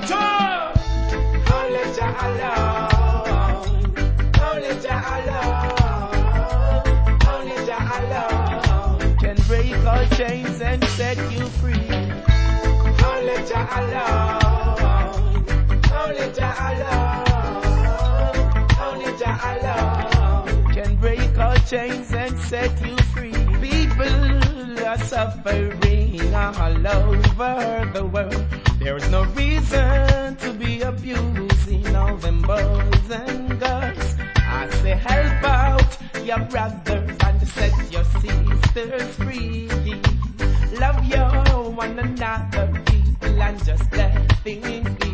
Only Jah alone. Only Jah alone. Only Jah alone can break all chains and set you free. Only Jah alone. Only Jah alone. Only Jah alone can break all chains and set you free. People are suffering all over the world. There's no reason to be abusing all them boys and girls. I say help out your brothers and set your sisters free. Love your one another, people, and just let things be.